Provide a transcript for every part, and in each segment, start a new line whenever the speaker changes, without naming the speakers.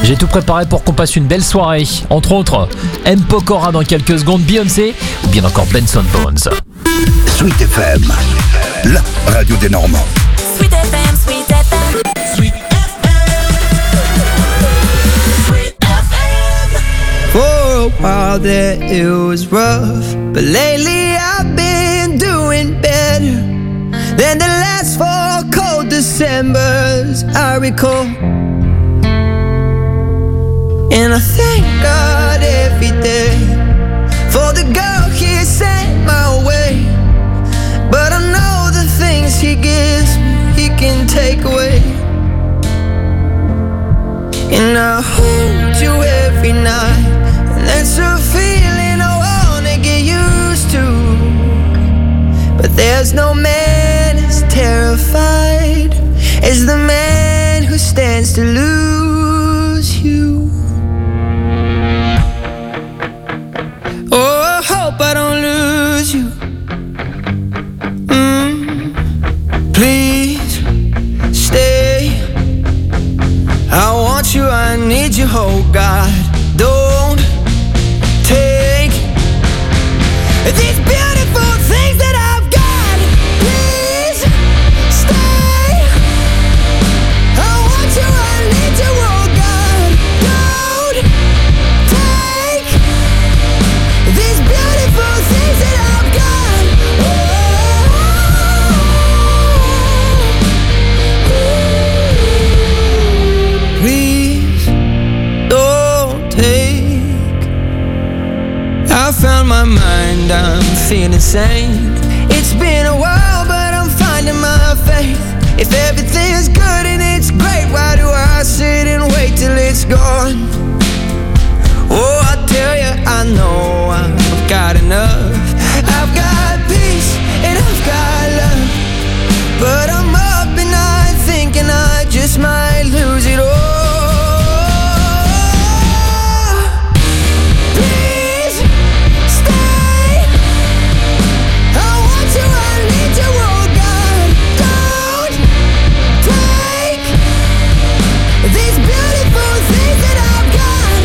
J'ai tout préparé pour qu'on passe une belle soirée. Entre autres, M. Pokora dans quelques secondes, Beyoncé ou bien encore Benson Bones.
Sweet FM, la radio des Normands.
Sweet FM, Sweet FM, Sweet FM.
For a while there it was rough, but lately I've been doing better than the last 4 cold Decembers I recall. And I thank God every day for the girl He sent my way. But I know the things He gives me, He can take away. And I hold you every night, and that's a feeling I wanna get used to. But there's no man as terrified as the man who stands to lose you. Oh, I hope I don't lose you. Please stay. I want you, I need you, oh God. Don't take these beautiful things that I've got. Please stay. I want you, I need you, oh God. Don't take these beautiful things that I've got. Please don't take. I found my mind, I'm feeling sane. It's been a while, but I'm finding my faith. If everything's good and it's great, why do I sit and wait till it's gone? Oh, I tell you, I know I've got enough. I've got peace and I've got love, but I'm up at night thinking I just might lose it all. Please stay. I want you, I need you, oh God. Don't take these beautiful things that I've got.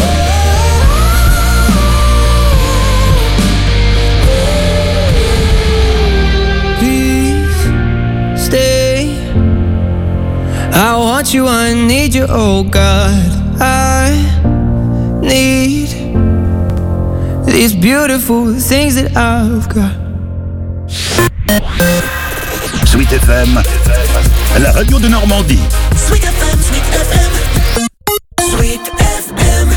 Please stay. I want you, I need you, oh God. I need these beautiful things that I've got.
Sweet FM, la radio de Normandie.
Sweet FM, Sweet FM, Sweet FM.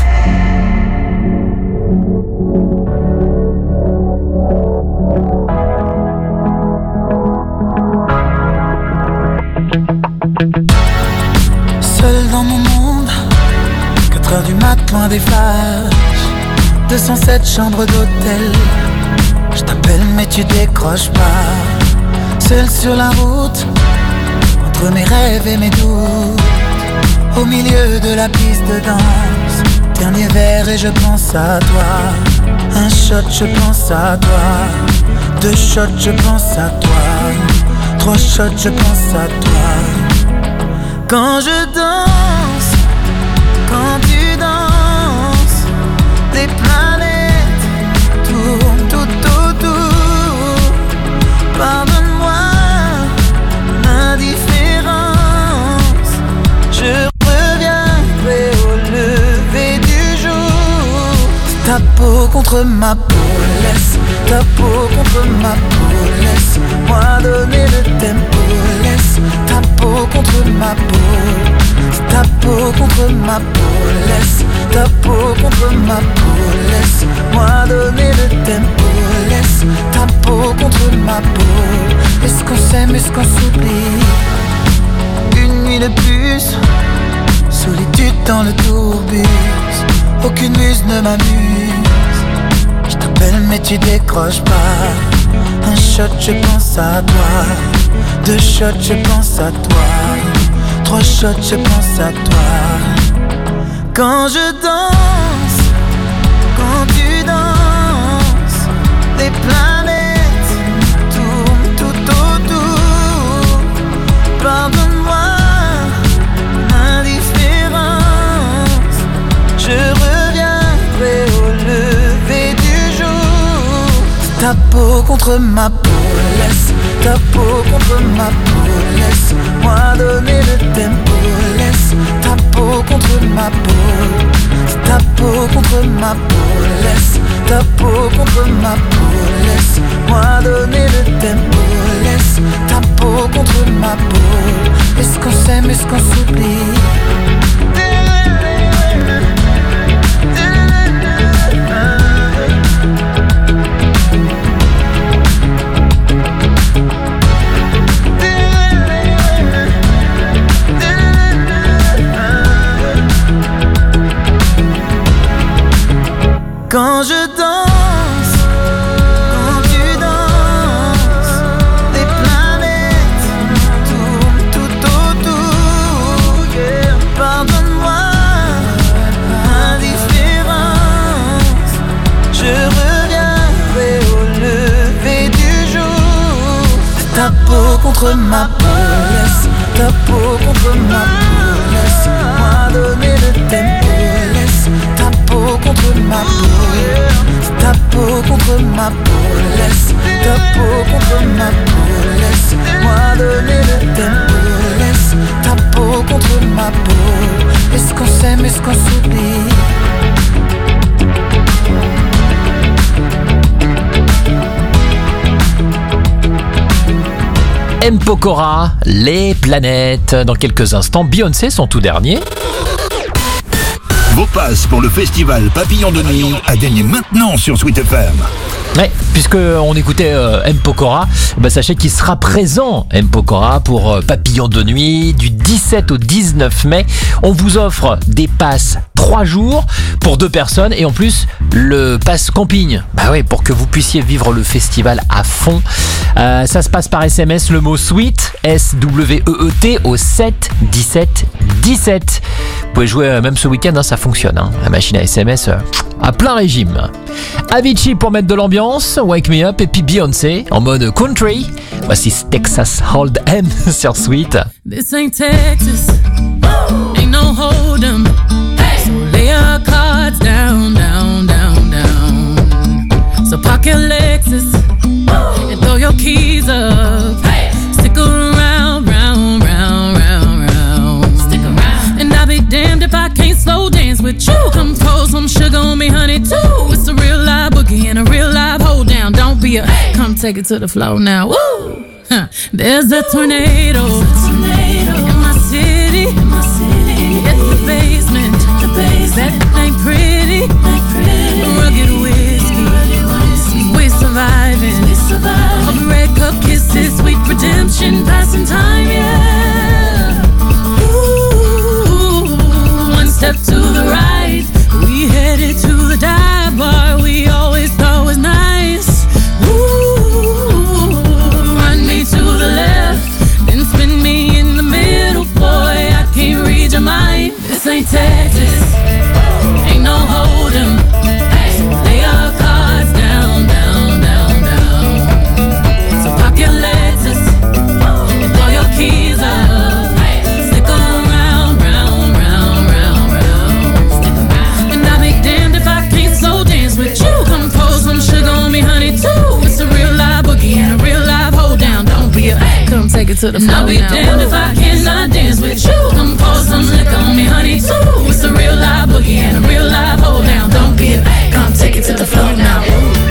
Seul dans mon monde, 4h du mat, loin des flashs, 207 chambres d'hôtel. Je t'appelle mais tu décroches pas. Seul sur la route, entre mes rêves et mes doutes, au milieu de la piste de danse. Dernier verre et je pense à toi. Un shot, je pense à toi. 2 shots, je pense à toi. 3 shots, je pense à toi. Quand je danse, quand tu danses, des planètes tournent tout autour. Pardonne-moi l'indifférence, je reviendrai au lever du jour. Ta peau contre ma peau, laisse ta peau contre ma peau, laisse-moi donner le tempo, laisse ta peau contre ma peau, ta peau contre ma peau, laisse ta peau contre ma peau, laisse-moi donner le tempo, laisse ta peau contre ma peau. Est-ce qu'on s'aime, est-ce qu'on s'oublie? Une nuit de plus, solitude dans le tourbus, aucune muse ne m'amuse. Je t'appelle mais tu décroches pas. Un shot, je pense à toi. 2 shots, je pense à toi. 3 shots, je pense à toi. Quand je danse, quand tu danses, les planètes tournent tout autour. Pardonne-moi l'indifférence, peau contre ma peau, laisse ta peau contre ma peau, laisse-moi donner le tempo, laisse ta peau contre ma peau, ta peau contre ma peau, laisse ta peau contre ma peau, laisse-moi donner le tempo, laisse ta peau contre ma peau. Est-ce qu'on s'aime, est-ce qu'on s'oublie? Quand je danse, quand tu danses, les planètes tournent tout autour, yeah. Pardonne-moi l'indifférence, je reviendrai au lever du jour. Ta peau contre ma peau, laisse ta peau contre ma peau, laisse-moi donner le tempo, laisse ta peau contre ma peau, ta peau contre ma peau, laisse ta peau contre ma peau, laisse-moi donner le tempo, laisse ta peau contre ma peau. Est-ce qu'on s'aime, est-ce qu'on s'oublie?
M. Pokora, les planètes. Dans quelques instants, Beyoncé, son tout dernier.
Vos passes pour le festival Papillon de Nuit à gagner maintenant sur Sweet FM.
Ouais, puisque on écoutait M. Pokora, sachez qu'il sera présent M. Pokora pour Papillon de Nuit du 17 au 19 mai. On vous offre des passes 3 jours pour 2 personnes et en plus le pass camping. Bah ouais, pour que vous puissiez vivre le festival à fond. Ça se passe par SMS, le mot Sweet, S-W-E-E-T au 7 17 17. Vous pouvez jouer même ce week-end, hein, ça fonctionne. Hein. La machine à SMS à plein régime. Avicii pour mettre de l'ambiance, Wake Me Up, et puis Beyoncé en mode country. Voici Texas Hold'em sur Sweet.
This ain't Texas, ain't no hold'em. So lay your cards down, down, down, down. So park your Lexus and throw your keys up. Stick around, round, round, round, round. Stick around. And I'll be damned if I can't slow dance with you. Come pour some sugar on me, honey, too. It's a real live boogie and a real live hold down. Don't be a come take it to the floor now. Woo! Huh. There's a tornado in my city. It's the basement. That ain't pretty. Rugged whiskey. We're surviving. All the red cup kisses, sweet redemption, passing time, yeah. Ooh, one step to the right, we headed to the dive bar we always thought was nice. Ooh, run me to the left, then spin me in the middle, boy, I can't read your mind. This ain't Texas, ain't no hold'em. Lay your cards down, down, down, down. So pop your Lexus and throw your keys up. Stick around, round, round, round, round. And I'll be damned if I can't slow dance with you. Come pour some sugar on me, honey, too. It's a real live boogie and a real live hold down. Don't be a come take it to the floor. I'll be damned if I cannot dance with you. Come pour some liquor on me, honey, too. It's a real live boogie and a real live hold down. Don't be a come take it to the floor now.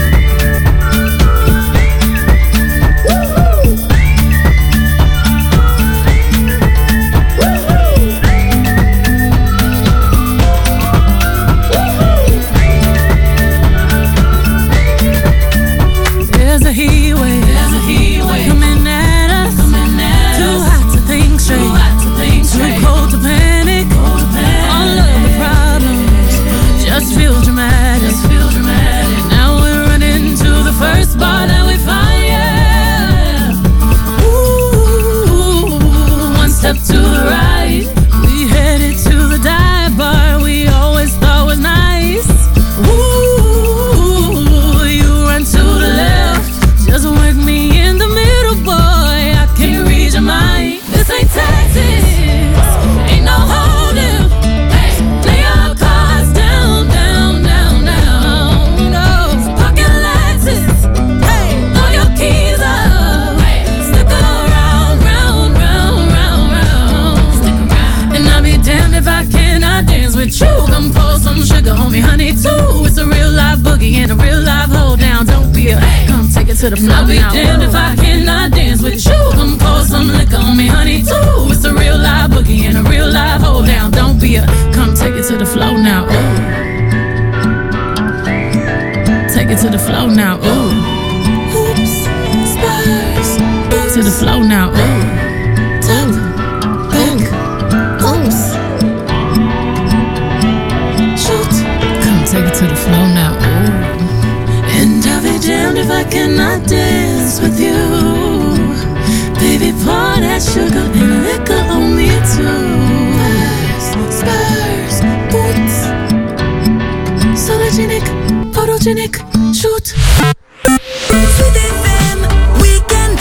There's a heat wave coming at us. Too hot to think straight, too cold to panic. All of the problems just feel dramatic. Now we're to the flow. I'll be damned if I cannot dance with you. Come pour some liquor on me, honey, too. It's a real live boogie and a real live hold down. Don't be a, come take it to the flow now. Ooh. Take it to the flow now. Ooh. Oops, spurs. To the flow now. Ooh. Top, back, oops. Shoot. Come take it to the flow now. Ooh. And I'll be damned if I cannot dance with you. Baby, pour that sugar and liquor on me too. Spurs, boots. Sologenic, photogenic, shoot.
Sweet FM Weekend.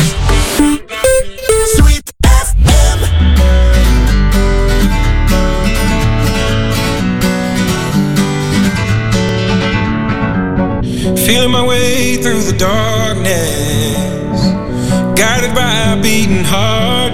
Sweet FM.
Feeling my way through the darkness, guided by a beating heart.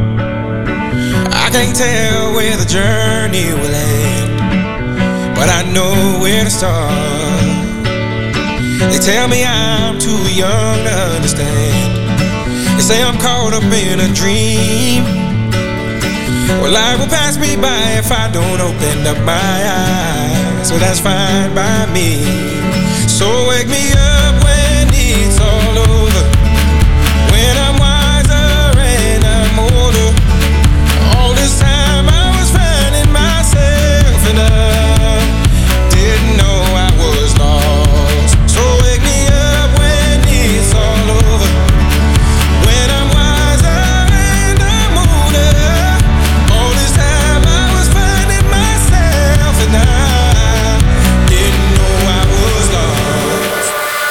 I can't tell where the journey will end, but I know where to start. They tell me I'm too young to understand. They say I'm caught up in a dream. Well, life will pass me by if I don't open up my eyes. So that's fine by me. So wake me up when it's all over, when I'm wiser and I'm older. All this time I was finding myself and I didn't know I was lost. So wake me up when it's all over, when I'm wiser and I'm older. All this time I was finding myself and I didn't know I was lost.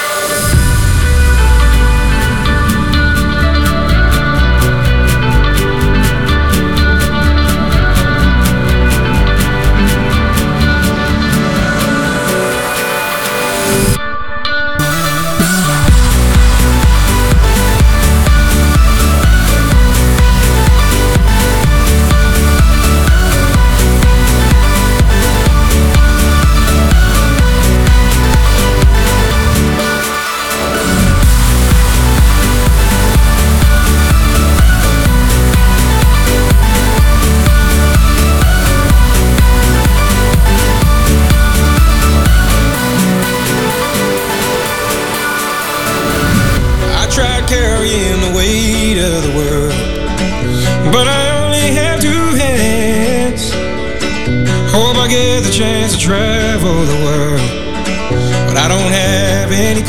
Carrying the weight of the world, but I only have two hands. Hope I get the chance to travel the world, but I don't have any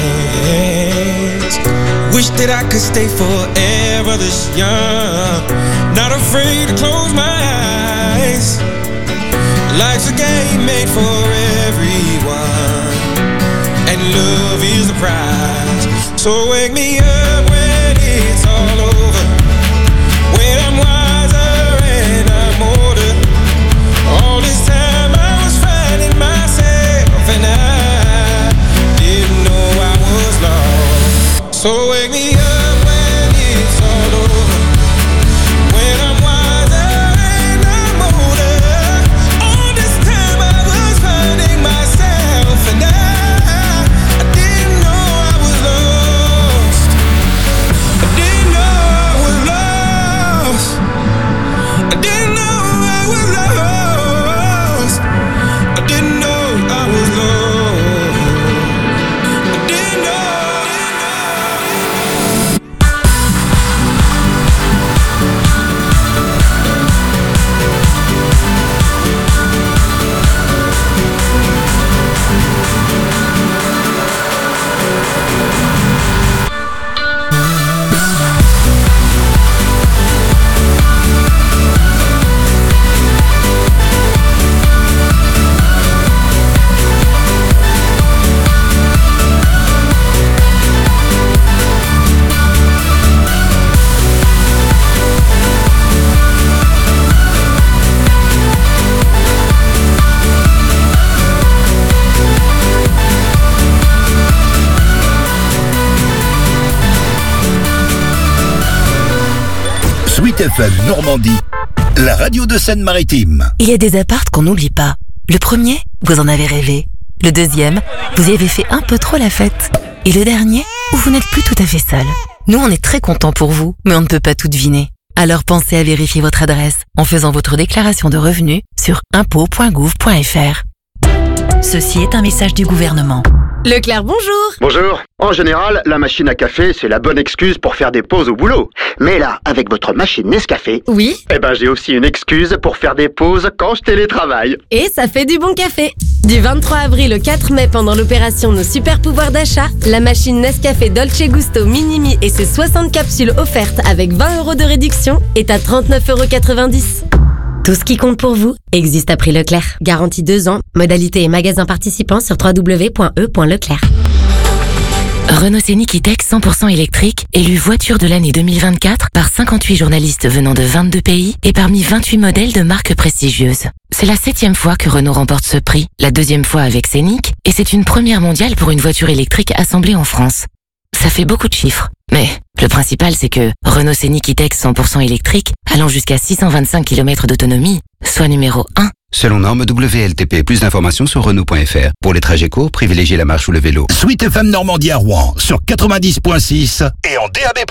plans. Wish that I could stay forever this young, not afraid to close my eyes. Life's a game made for everyone, and love is the prize. So wake me up when it's all over, when I'm wiser and I'm older. All this time I was finding myself and I didn't know I was lost. So wake me up when it's all over, when I'm wiser and I'm older. All this time I was finding myself and I didn't know I was lost. I didn't know I was lost. I didn't know I was lost. I didn't know I was lost. I didn't know.
Sweet FM Normandie, la radio de Seine-Maritime.
Il y a des apparts qu'on n'oublie pas. Le premier, vous en avez rêvé. Le deuxième, vous y avez fait un peu trop la fête. Et le dernier, où vous n'êtes plus tout à fait seul. Nous, on est très contents pour vous, mais on ne peut pas tout deviner. Alors pensez à vérifier votre adresse en faisant votre déclaration de revenus sur impôts.gouv.fr. Ceci est un message du gouvernement.
Leclerc, bonjour.
Bonjour. En général, la machine à café, c'est la bonne excuse pour faire des pauses au boulot. Mais là, avec votre machine Nescafé...
Oui.
j'ai aussi une excuse pour faire des pauses quand je télétravaille.
Et ça fait du bon café. Du 23 avril au 4 mai, pendant l'opération Nos Super Pouvoirs d'achat, la machine Nescafé Dolce Gusto Minimi et ses 60 capsules offertes avec 20 € de réduction est à 39,90 €. Tout ce qui compte pour vous existe à prix Leclerc. Garantie 2 ans. Modalité et magasins participants sur www.e.leclerc.
Renault Scénic E-Tech 100% électrique, élu voiture de l'année 2024 par 58 journalistes venant de 22 pays et parmi 28 modèles de marques prestigieuses. C'est la 7e fois que Renault remporte ce prix, la 2e fois avec Scénic, et c'est une première mondiale pour une voiture électrique assemblée en France. Ça fait beaucoup de chiffres, mais le principal c'est que Renault Scénic E-Tech 100% électrique, allant jusqu'à 625 km d'autonomie, soit numéro 1.
Selon norme WLTP, plus d'informations sur Renault.fr. Pour les trajets courts, privilégiez la marche ou le vélo.
Sweet FM Normandie à Rouen sur 90.6 et en DAB+.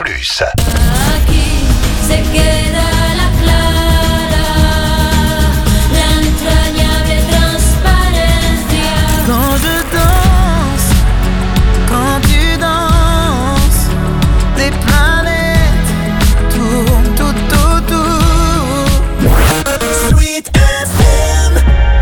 Quand je danse, quand tu danses, des planètes tournent tout autour. Sweet FM.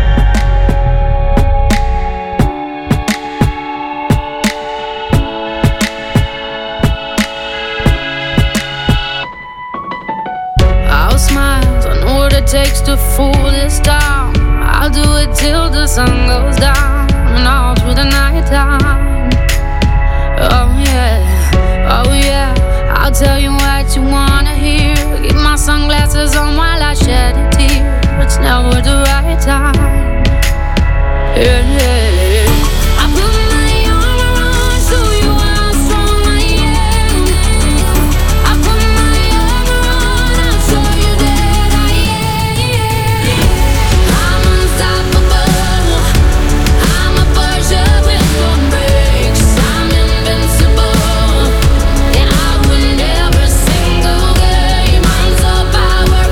I'll smile, I know what it takes to fool this town. I'll do it till the sun goes down and all through the night time. Oh yeah, I'll tell you what you wanna hear. Keep my sunglasses on while I shed a tear. It's never the right time. Yeah. I put my arm around, show you how strong I am. I put my arm around, I'll show you that I am. I'm unstoppable. I'm a Porsche with no brakes. I'm invincible. Yeah, I win every single game. I'm so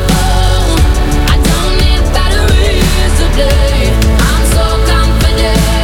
powerful. I don't need batteries to play. I'm so confident.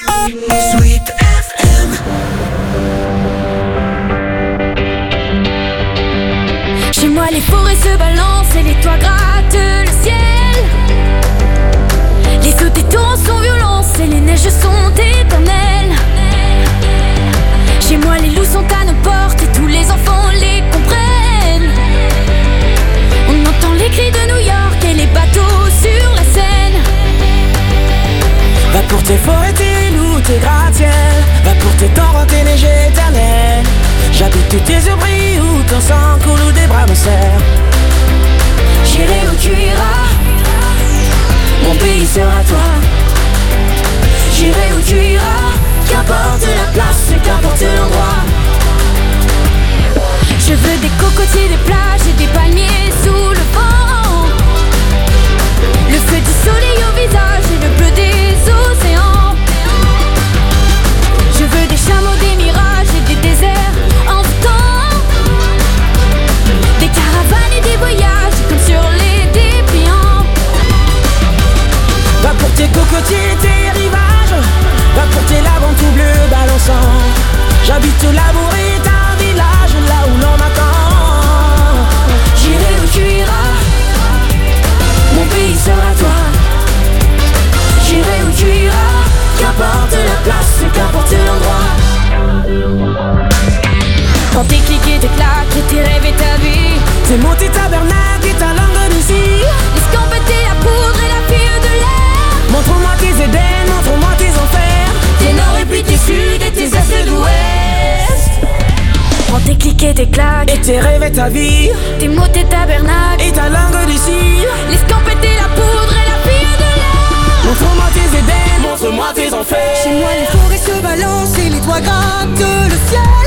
Sweet FM.
Chez moi les forêts se balancent et les toits grattent le ciel. Les eaux des torrents sont violentes et les neiges sont éternelles. Chez moi les loups sont à nos portes et tous les enfants les comprennent. On entend les cris de New York et les bateaux sur la Seine.
Va pour tes forêts, tes loups, tes gratte-ciel. Va pour tes torrents, tes neiges éternelles. J'habite où tes yeux brillent, où ton sang coule, où des bras me serrent.
J'irai où tu iras, mon pays sera toi. J'irai où tu iras, qu'importe la place, qu'importe l'endroit. Je veux des cocotiers, des plages et des palmiers sous le vent. Le feu du soleil au visage et le bleu des océans. Je veux des chameaux, des mirages et des déserts envoûtants. Des caravanes et des voyages comme sur les dépliants.
Va pour tes cocotiers, tes rivages. Va pour tes laves tout bleu balançant. J'habite Labour et un village là où l'on m'attend.
J'irai où tu iras, mon pays sera toi. J'irai où tu iras, qu'importe la place, qu'importe l'endroit. Quand tes clics et tes claques et tes rêves et ta vie,
tes mots, tes tabernacles et ta langue d'ici.
Les scampes et la poudre et la fille de l'air.
Montre-moi tes Éden, montre-moi tes enfers.
Tes nord et puis tes sud et tes est d'ouest. Prends tes clics et tes claques
et tes rêves et ta vie.
Tes mots, tes tabernacles
et ta langue d'ici.
Les scampes et la poudre et la fille de l'air.
Montre-moi tes Éden, montre-moi tes enfers.
Chez moi les forêts se balancent et les toits grattent le ciel.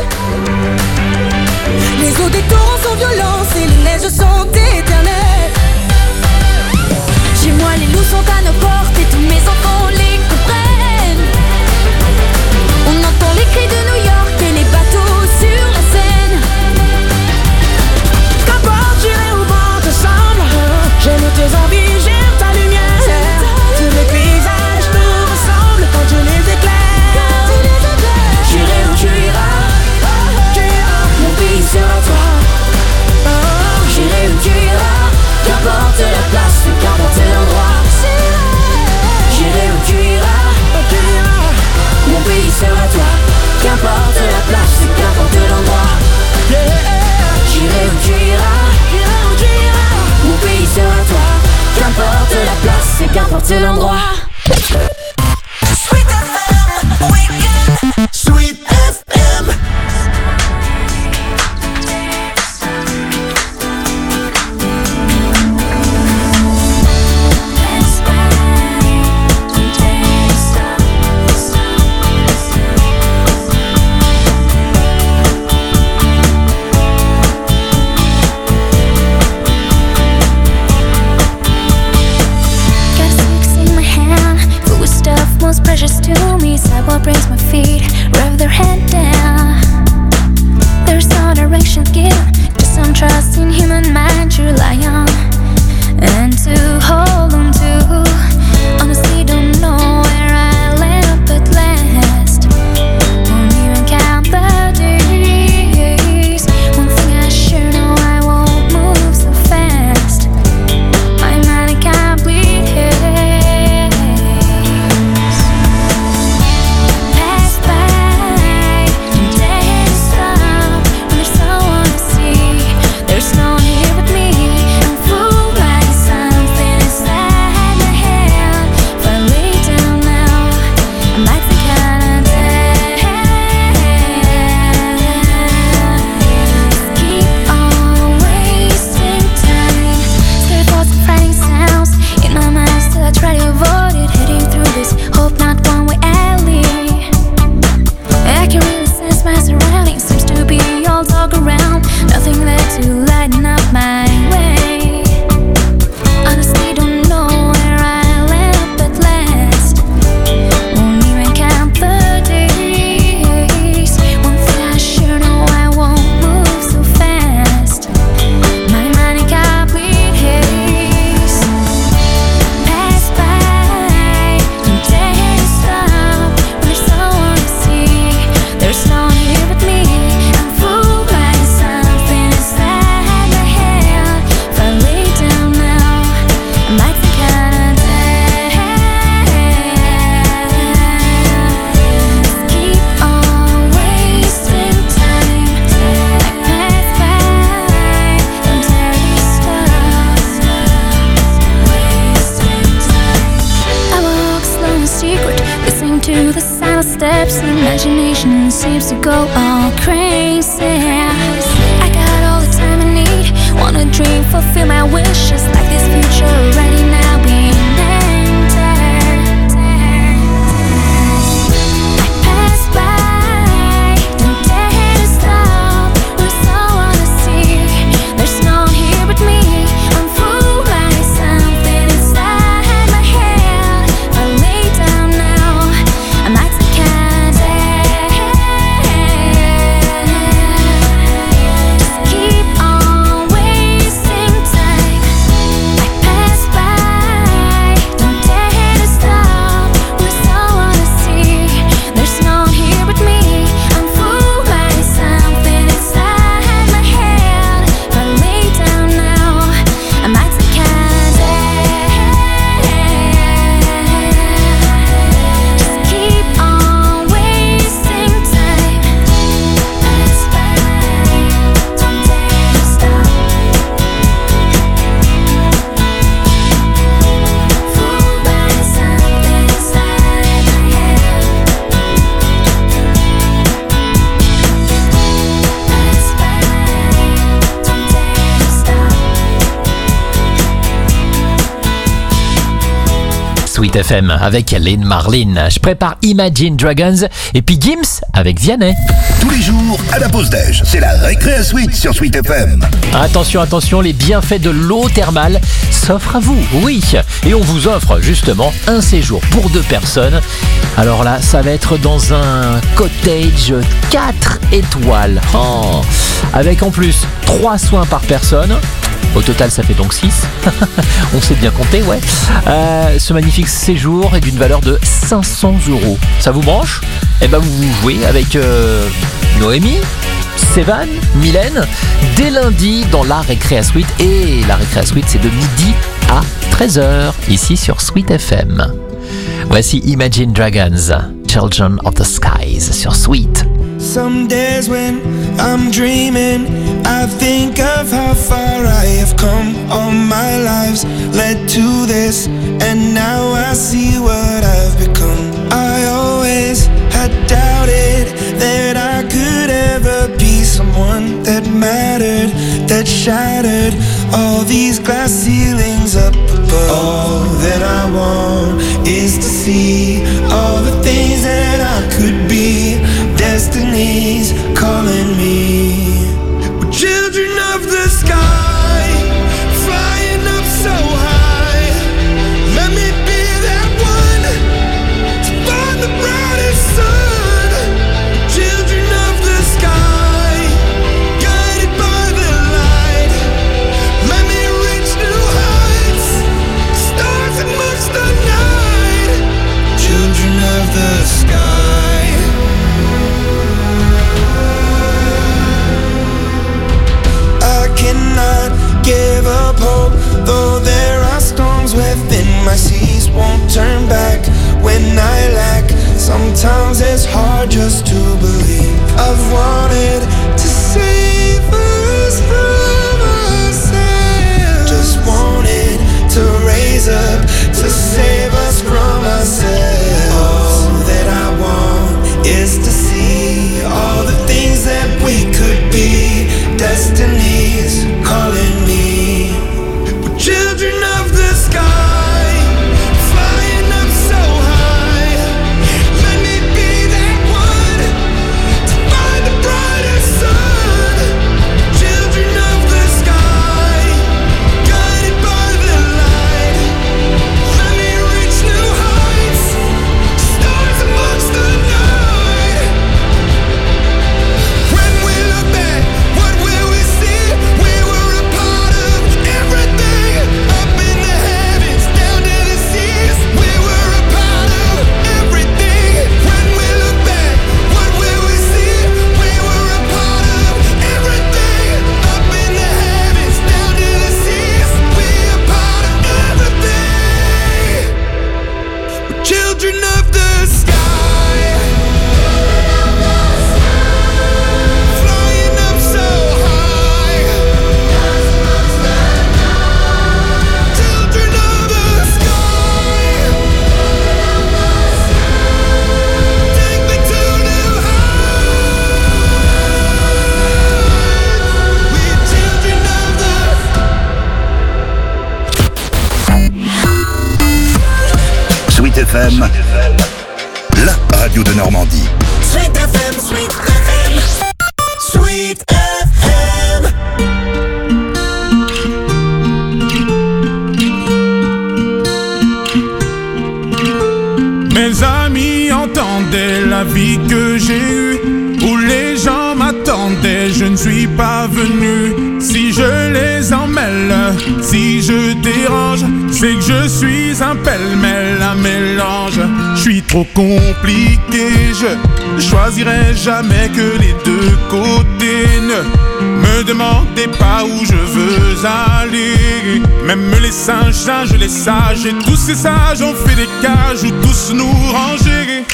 Les eaux des torrents sont violentes et les neiges sont éternelles.
Chez moi les loups sont à nos portes et tous mes enfants les comprennent. On entend les cris de New York et les bateaux sur la Seine.
Qu'importe j'irai où vent te semble. J'aime tes envies, j'aime ta lumière. Tous les paysages nous ressemblent quand je les éclaire.
J'irai où tu iras, mon pays sera toi. J'irai où tu iras, qu'importe la place, qu'importe l'endroit. J'irai où tu iras, mon pays sera toi. Qu'importe la place, qu'importe l'endroit. J'irai où tu iras, mon pays sera toi. Qu'importe la place, qu'importe l'endroit.
Sweet FM, weekend. Sweet FM.
Most precious to me, sidewalk brings my feet, rev their head down. There's no direction given, just some trust in human mind to rely on and to hold on to. Honestly, don't know where I land, but last won't even count the days. One thing I sure know, I won't move so fast. My mind can't bleed here. There's no one here with me. I'm fooled by something. to the silent steps. Imagination seems to go all crazy. I got all the time I need. Wanna dream, fulfill my wishes. Like this future already now being entered. I pass by, don't dare to stop. We're so on the sea. There's no one here but me. I'm fooled by something inside my head. If I lay down now, I might take candy. Just keep on wasting time. I pass by, don't dare to stop. We're so on the sea. There's no one here but me. I'm fooled by something inside my head. If I lay down now, I might take candy. Just keep on wasting time. Pass by, don't dare to stop. Fooled by something inside my head. Pass by, don't dare to stop.
Sweet FM avec Lynn Marlin. Je prépare Imagine Dragons et puis Gims avec Vianney.
Tous les jours, à la pause déj, c'est la récré à Sweet sur Sweet FM.
Attention, attention, les bienfaits de l'eau thermale s'offrent à vous, oui. Et on vous offre justement un séjour pour 2 personnes. Alors là, ça va être dans un cottage 4 étoiles. Oh. Avec en plus 3 soins par personne. Au total, ça fait donc 6. On sait bien compter, ouais. Ce magnifique séjour est d'une valeur de 500 €. Ça vous branche ? Eh ben, vous jouez avec Noémie, Sévan, Mylène, dès lundi dans la récré à Sweet. Et la récré à Sweet, c'est de midi à 13h, ici sur Sweet FM. Voici Imagine Dragons, Children of the Skies sur Sweet.
Some days when I'm dreaming, I think of how far I have come. All my lives led to this, and now I see what I've become. I always had doubted that I could ever be someone that mattered, that shattered all these glass ceilings up above. All that I want is to see all the things that I could be. Destiny's calling me. We're children of the sky, flying up so high. Let me be that one to find the brightest sun. Children of the sky, guided by the light. Let me reach new heights, stars amongst the night. Children of the sky. Cannot give up hope, though there are storms within my seas. Won't turn back when I lack. Sometimes it's hard just to believe. I've wanted to save us from ourselves. Just wanted to raise up to save us from ourselves. All that I want is to see all the things that we could be. Destiny's calling me. We're children of the sky, flying up so high. Let me be that one to find the brightest sun. Children of the sky, guided by the light. Let me reach new heights, stars amongst the night. When we look back, what will we see? We were a part of everything up
de Normandie.
Sweet FM, Sweet FM, Sweet FM.
Mes amis entendaient la vie que j'ai eue, où les gens m'attendaient, je ne suis pas venu. Si je les emmêle, si je dérange, c'est que je suis un pêle-mêle, un mélange. Je suis trop compliqué, je choisirai jamais que les deux côtés. Ne me demandez pas où je veux aller. Même les singes, les sages, et tous ces sages ont fait des cages où tous nous ranger.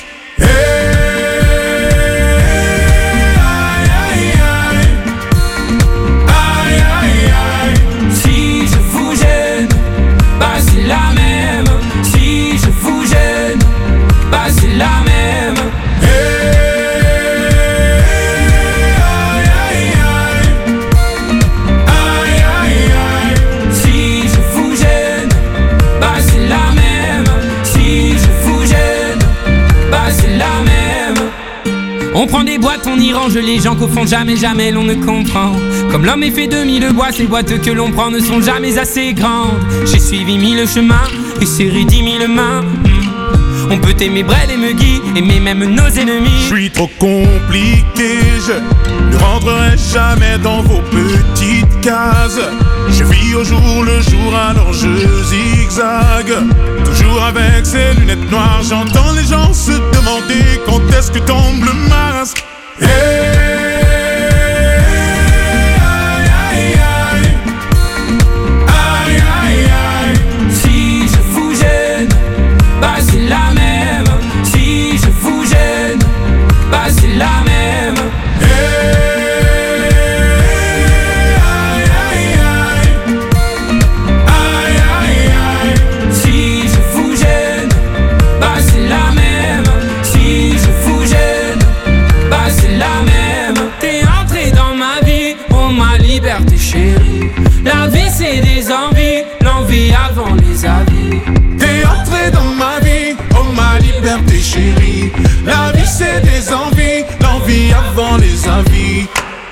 Si je vous gêne, bah c'est la même. Si je vous gêne, bah c'est la même. Si je vous gêne, bah c'est la même. Si je vous gêne, bah c'est la même. On prend des boîtes, on y range les gens qu'au fond jamais, jamais l'on ne comprend. Comme l'homme est fait de mille bois, ces boîtes que l'on prend ne sont jamais assez grandes. J'ai suivi 1000 chemins et serré 10 000 mains. On peut aimer Brel et Megui, aimer même nos ennemis.
Je suis trop compliqué, je ne rentrerai jamais dans vos petites cases. Je vis au jour le jour, alors je zigzague. Toujours avec ces lunettes noires, j'entends les gens se demander quand est-ce que tombe le masque.
Si je vous gêne, bah c'est la même. Si je vous gêne, bah c'est la même. Si je vous gêne, bah c'est la même. Si je vous gêne, bah c'est la même. T'es entré dans ma vie, oh ma liberté chérie. La vie c'est des envies, l'envie avant les avis.
T'es entré dans ma vie, oh ma liberté chérie. La vie c'est des envies, l'envie avant les avis.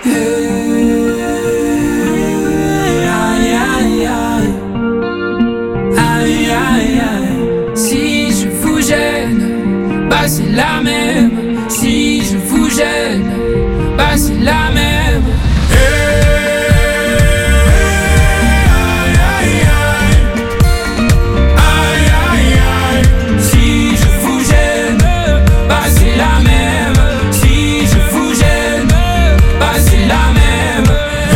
Aïe, aïe, aïe. Si je vous gêne, bah c'est la même. Si je vous gêne, bah c'est la même. Si je vous gêne, bah c'est la même. Si je vous gêne, bah c'est la même.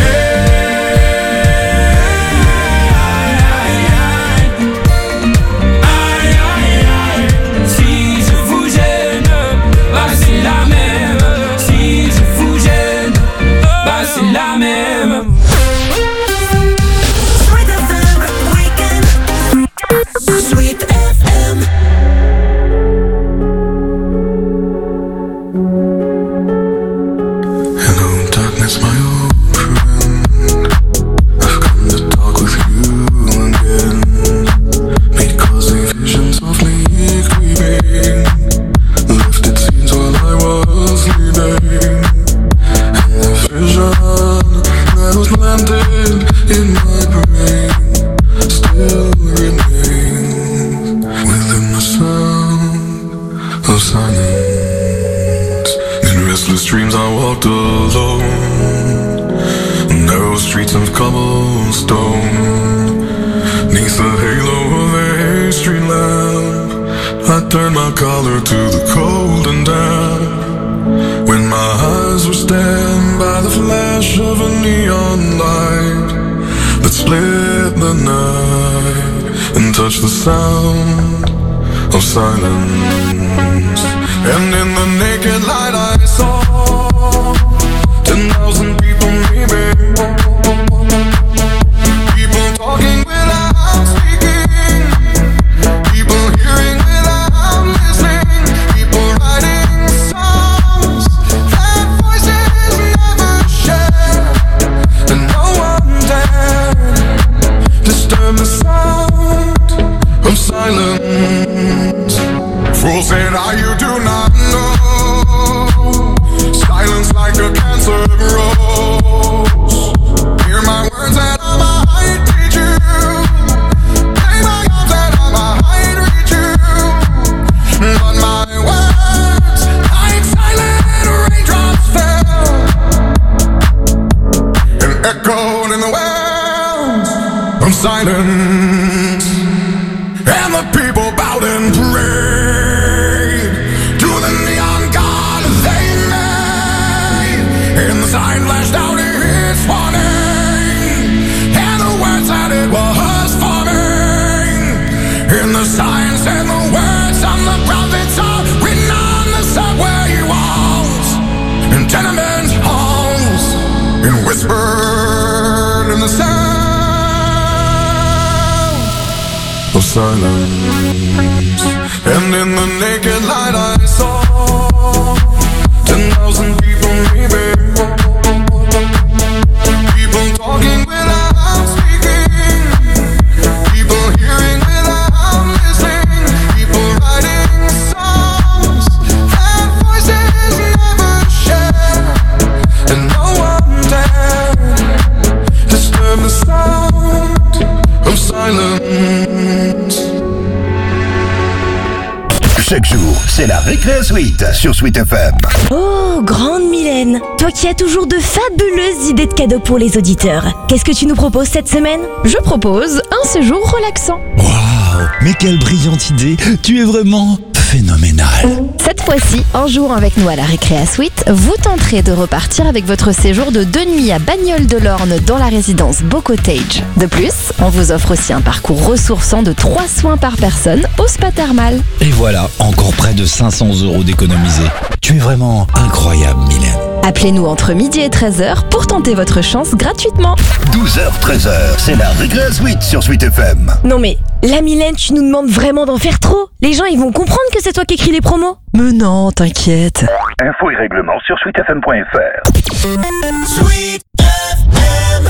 Si je vous gêne, bah c'est la même. Si je vous gêne, bah c'est la même.
Sweet FM Weekend. Sweet FM.
Hello, darkness, my old friend. I've come to talk with you again, because a vision softly creeping left its scenes while I was sleeping, and the vision that was planted in my brain still remains within the sound of silence. In restless dreams I walked alone, narrow streets of cobblestone, neath the halo of a street lamp. I turned my collar to the cold and damp, when my eyes were stabbed by the flash of a neon light that split the night and touched the sound of silence. And in the naked light I saw 10,000 people maybe, people talking without speaking, people hearing without listening, people writing songs that voices never share, and no one dared disturb the sound of silence. Fool said, you do not know silence. And the people bowed and prayed to the neon god they made. And the sign flashed out its warning, and the words that it was forming. And the sign said the words on the prophets are written on the subway walls and tenement halls, and whispered in the sound of silence. And in the naked light I saw 10,000 people maybe, people talking without speaking, people hearing without listening, people writing songs that voices never share, and no one dared disturb the sound of silence.
Chaque jour, c'est la Récré Suite sur Sweet FM.
Oh, grande Mylène, toi qui as toujours de fabuleuses idées de cadeaux pour les auditeurs. Qu'est-ce que tu nous proposes cette semaine?
Je propose un séjour relaxant.
Waouh, mais quelle brillante idée! Tu es vraiment phénoménal.
Cette fois-ci, en jouant avec nous à la Récréa Suite, vous tenterez de repartir avec votre séjour de 2 nuits à Bagnoles-de-l'Orne dans la résidence Beau Cottage. De plus, on vous offre aussi un parcours ressourçant de 3 soins par personne au spa thermal.
Et voilà, encore près de 500 € d'économisés. Tu es vraiment incroyable, Mylène.
Appelez-nous entre midi et 13h pour tenter votre chance gratuitement.
12h, 13h, c'est la Récré Suite sur Sweet FM.
Non mais, la Mylène, tu nous demandes vraiment d'en faire trop. Les gens, ils vont comprendre que c'est toi qui écris les promos.
Mais non, t'inquiète.
Infos et règlements sur sweetfm.fr.
Sweet FM.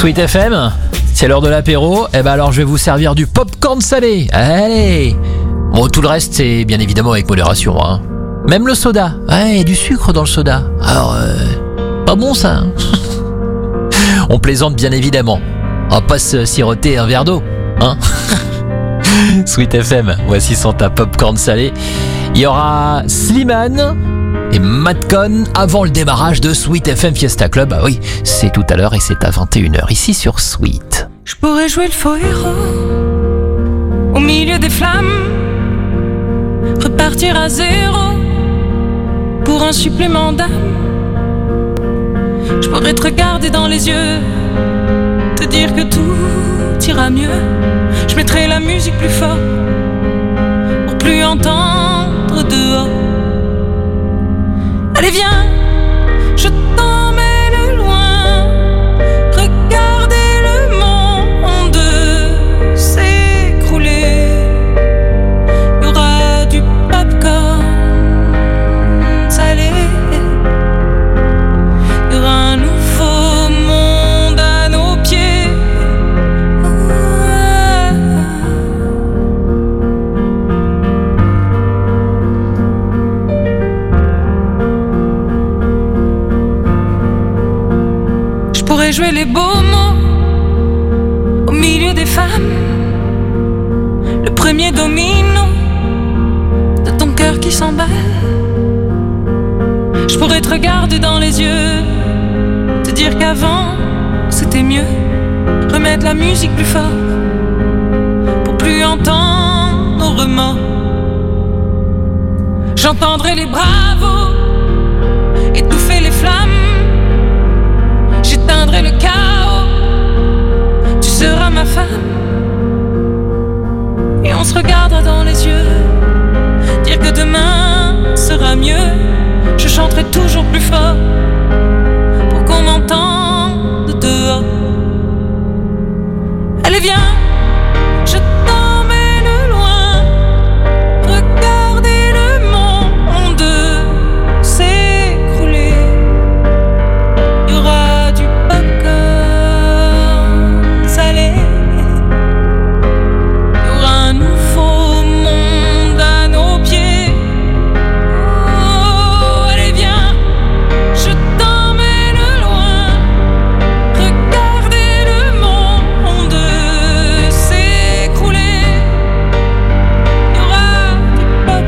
Sweet FM, c'est l'heure de l'apéro. Eh ben alors je vais vous servir du popcorn salé. Allez. Bon, tout le reste c'est bien évidemment avec modération, hein. Même le soda. Ouais, il y a du sucre dans le soda. Alors, pas bon ça. Hein. On plaisante bien évidemment. On va pas se siroter un verre d'eau, hein. Sweet FM, voici son tas popcorn salé. Il y aura Slimane et Madcon avant le démarrage de Sweet FM Fiesta Club. Ah oui, c'est tout à l'heure et c'est à 21h ici sur Sweet.
Je pourrais jouer le faux héros au milieu des flammes, repartir à zéro pour un supplément d'âme. Je pourrais te regarder dans les yeux, te dire que tout ira mieux. Je mettrai la musique plus fort pour plus entendre dehors. Allez viens, je t'emmène loin, regarder le monde s'écrouler. Il y aura du popcorn salé, il y aura un nouveau monde à nos pieds. Je pourrais jouer les beaux mots au milieu des femmes, le premier domino de ton cœur qui s'emballe. Je pourrais te regarder dans les yeux, te dire qu'avant c'était mieux, remettre la musique plus fort pour plus entendre nos remords. J'entendrai les bravos étouffer les flammes, j'éteindrai le chaos, tu seras ma femme. Et on se regardera dans les yeux, dire que demain sera mieux. Je chanterai toujours plus fort pour qu'on m'entende dehors. Allez viens, je t'emmène loin, regarder le monde s'écrouler. Il y aura du popcorn salé, il y aura un nouveau monde à nos pieds. Oh, allez viens, je t'emmène loin, regarder le monde s'écrouler. Il y aura du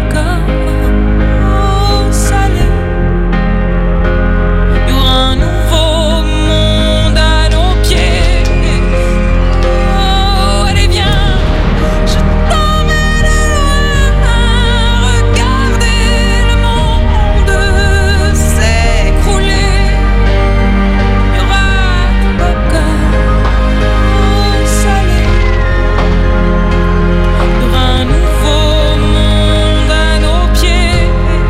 popcorn salé, il y aura un nouveau monde à nos pieds. Oh, allez viens, je t'emmène loin, regarder le monde s'écrouler. Il y aura du popcorn salé, il y aura un nouveau monde à nos pieds.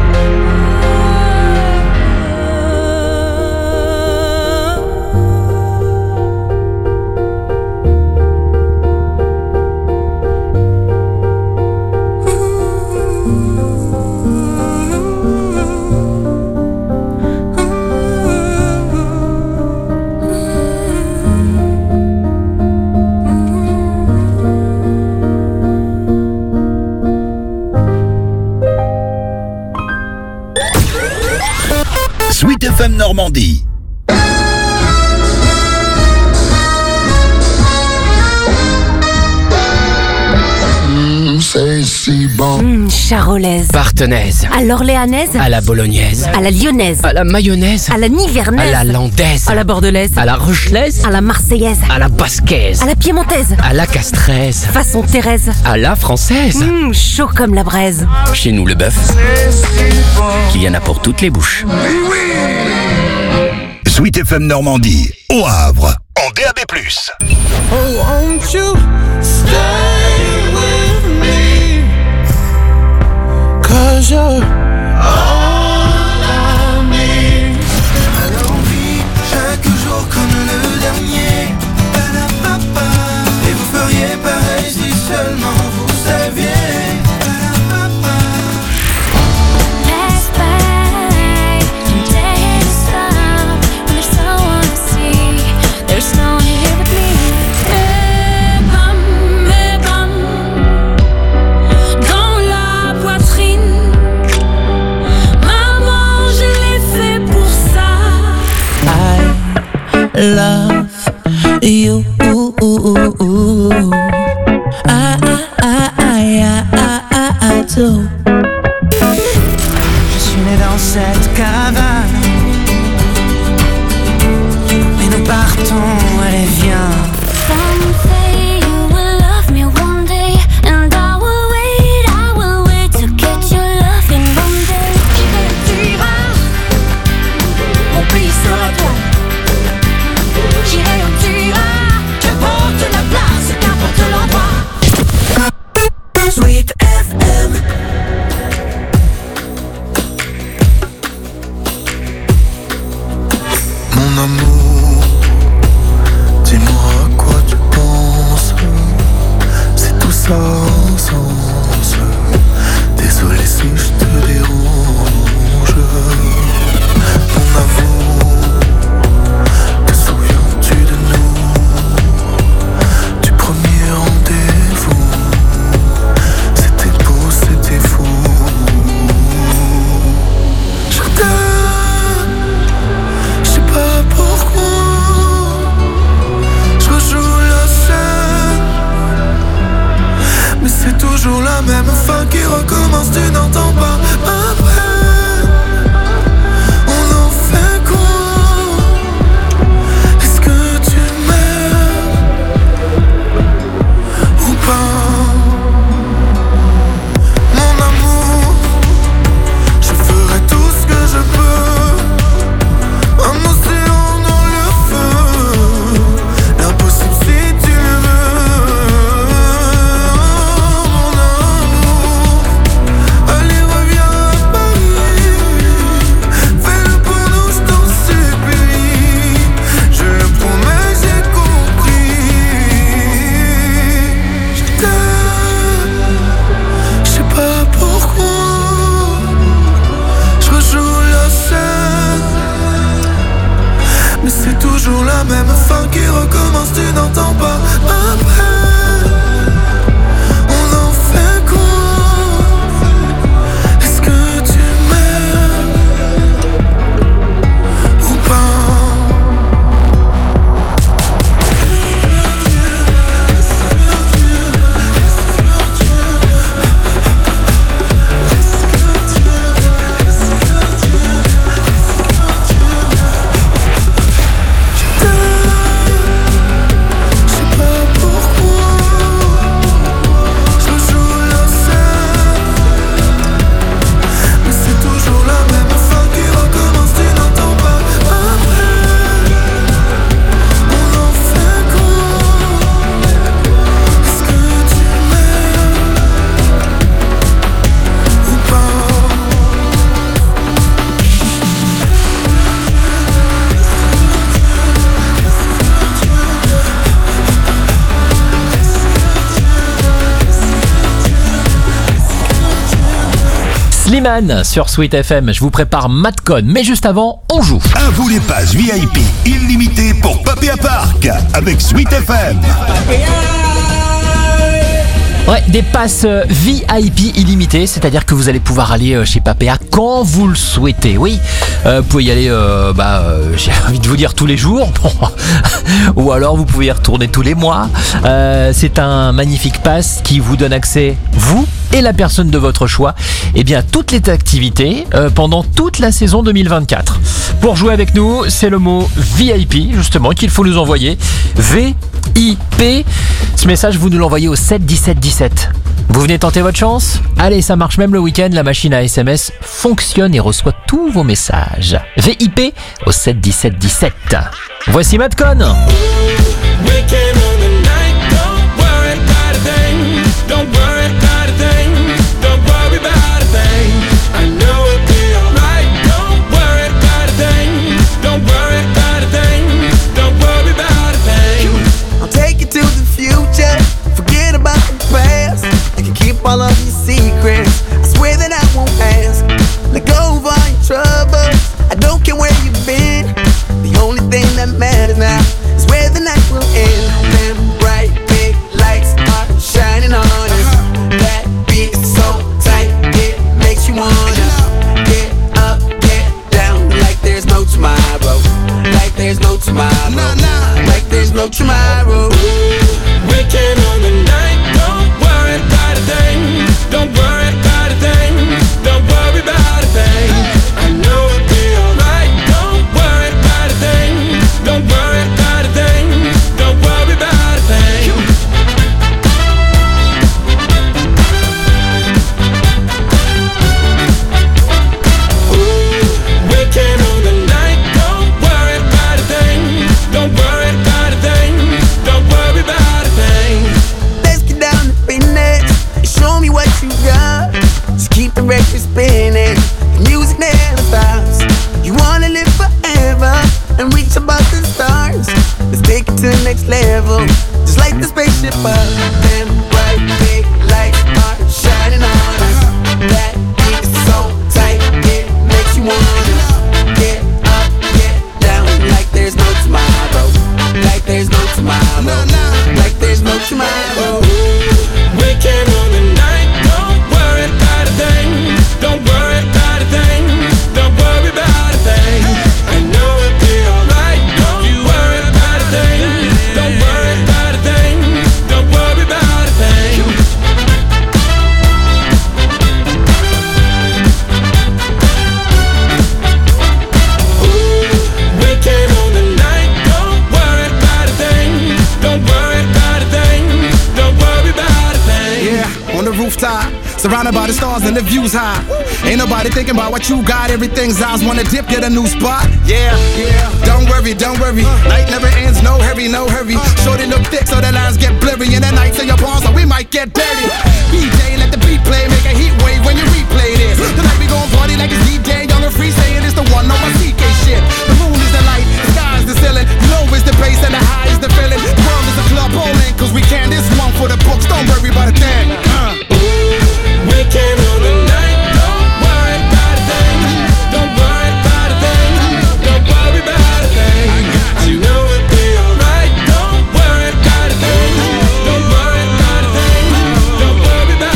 Sweet FM Normandie.
C'est si bon.
Charolaise.
Partenaise.
À l'orléanaise.
À la bolognaise.
À la lyonnaise.
À la mayonnaise.
À la nivernaise.
À la landaise.
À la bordelaise.
À la rochelaise.
À la marseillaise.
À la basquaise.
À la piémontaise.
À la castraise.
Façon Thérèse.
À la française.
Chaud comme la braise.
Chez nous, le bœuf, il y en a pour toutes les bouches.
Sweet FM Normandie, au Havre, en DAB+.
Oh, won't you stay with me? 'Cause you're all I need.
Alors on vit chaque jour comme le dernier. Ba-da-ba-ba. Et vous feriez pareil si seulement vous saviez. Ba-da-ba-ba.
Let's play and stop when there's someone to see. There's no one here
you. I do. Je suis né dans cette caravane, mais nous partons, allez viens.
Some say you will love me one day, and I will wait to get your love in one day.
Tu iras, mon pays sera toi. J'irai où tu iras, qu'importe la place, qu'importe l'endroit. Sweet FM.
Mon amour, dis-moi à quoi tu penses. C'est tout ça sens. Désolé si je te dérange. Mon amour, te souviens-tu de nous? Du premier rendez-vous. C'était beau, c'était fou. Je t'aime, je sais pas pourquoi. Je rejoue la scène, mais c'est toujours la même fin qui recommence. Tu n'entends pas ma peine. On en fait quoi? Est-ce que tu m'aimes ou pas? Mon amour, je ferai tout ce que je peux. Un océan dans le feu, l'impossible si tu le veux. Mon amour, allez reviens à Paris. Fais-le pour nous, je t'en supplie. Je le promets, j'ai compris. Je t'aime, je sais pas pourquoi. Je rejoue la scène, mais c'est toujours la même fin qui recommence. Tu n'entends pas ma peine. On en fait quoi? Est-ce que tu m'aimes ou pas? Je sais pas pourquoi. Je joue la scène, mais c'est toujours la même fin qui recommence. Tu n'entends pas ma peine. On en fait quoi? Est-ce que tu m'aimes ou pas?
Slimane sur Sweet FM, je vous prépare Madcon, mais juste avant, on joue.
À vous les passes VIP illimitées pour Papéa Park avec Sweet FM.
Ouais, des passes VIP illimitées, c'est-à-dire que vous allez pouvoir aller chez Papéa quand vous le souhaitez. Oui, vous pouvez y aller, j'ai envie de vous dire tous les jours, bon. Ou alors vous pouvez y retourner tous les mois. C'est un magnifique pass qui vous donne accès, vous et la personne de votre choix, et bien toutes les activités pendant toute la saison 2024. Pour jouer avec nous, c'est le mot VIP justement qu'il faut nous envoyer. VIP. Ce message, vous nous l'envoyez au 7 17 17. Vous venez tenter votre chance? Allez, ça marche même le week-end, la machine à SMS fonctionne et reçoit tous vos messages. VIP au 7 17 17. Voici Madcon.
I'll take you to the future. Forget about the past. You can keep all of your secrets. I swear that I won't ask. Let go of all your troubles. I don't care where you've been. The only thing that matters now is where the night will end.
no tomorrow. Waking on the night, don't worry about a thing. Don't worry about a thing. Don't worry about a thing. I know it'll be alright. Don't worry about a thing. Don't worry about a thing. Don't worry about a thing. Waking on the night, don't worry about a thing. Don't worry about a thing. Don't worry about a thing. Let's get down to business. Show me what you got. Just keep the record spinning. The music never stops. You wanna live forever and reach above the stars. Let's take it to the next level. Just like the spaceship up. Them bright big lights are shining on us. That beat is so tight, it makes you wanna get up, get down. Like there's no tomorrow. Like there's no tomorrow. Like there's no tomorrow. Waking on the night, don't worry about a thing. Don't worry about a thing. Don't worry about a thing. I know it'll be alright. Don't worry about a thing. Don't worry about a thing. Don't worry about a thing. Waking on the night, don't worry about a thing. Don't worry about a thing. Don't worry about a thing.
Yeah, on the rooftop, surrounded by the stars and the views high. Ain't nobody thinking about what you got. Everything's ours. Wanna dip, get a new spot. Yeah, yeah. Don't worry, don't worry. Night never ends. No hurry, no hurry. Shorty look thick, so the lines get blurry. And the nights in your palms, so we might get dirty. DJ, let the beat play, make a heat wave when you replay this. Tonight we gon' party like it's DJ, young and free, saying it's the one on my CK shit. The moon is the light, the sky is the ceiling. You know it's the bass and the high is the feeling. The world is a club bowling, cause we can. This one for the books. Don't worry about a thing.
Waking on the night, don't worry about a thing. Don't worry about a thing. Don't worry about a thing. I know it'll be alright. Don't worry about a thing. Don't worry about a thing. Don't worry about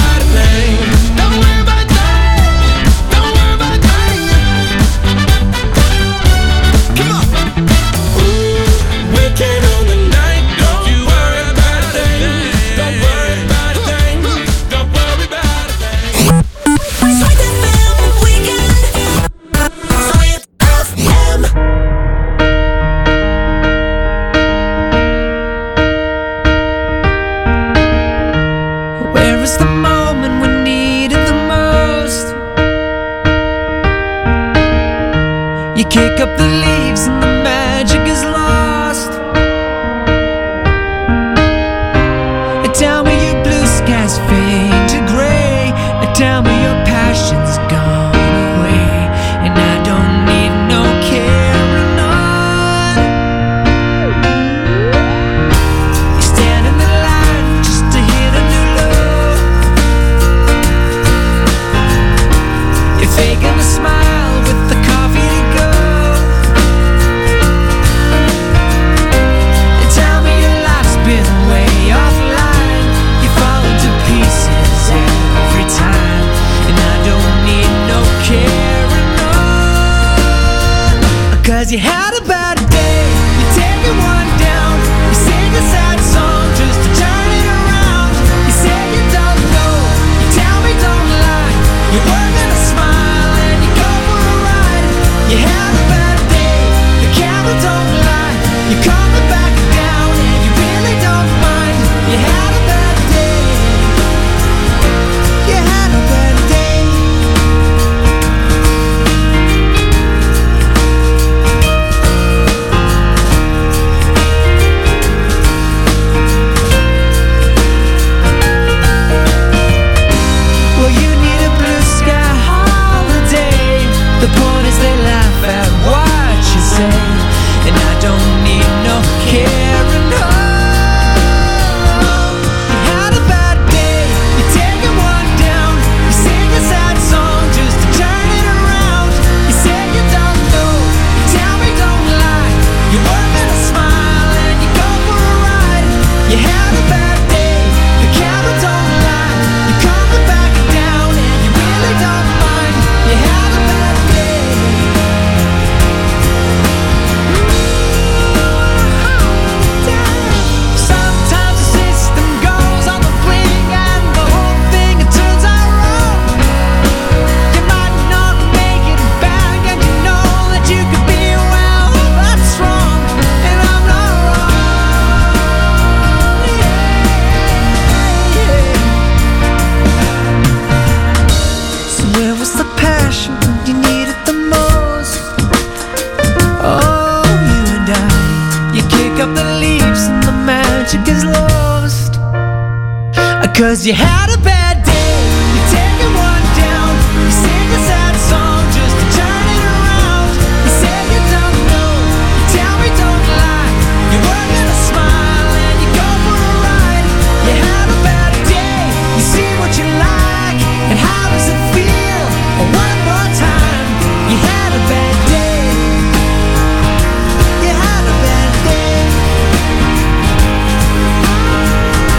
'Cause you had a bad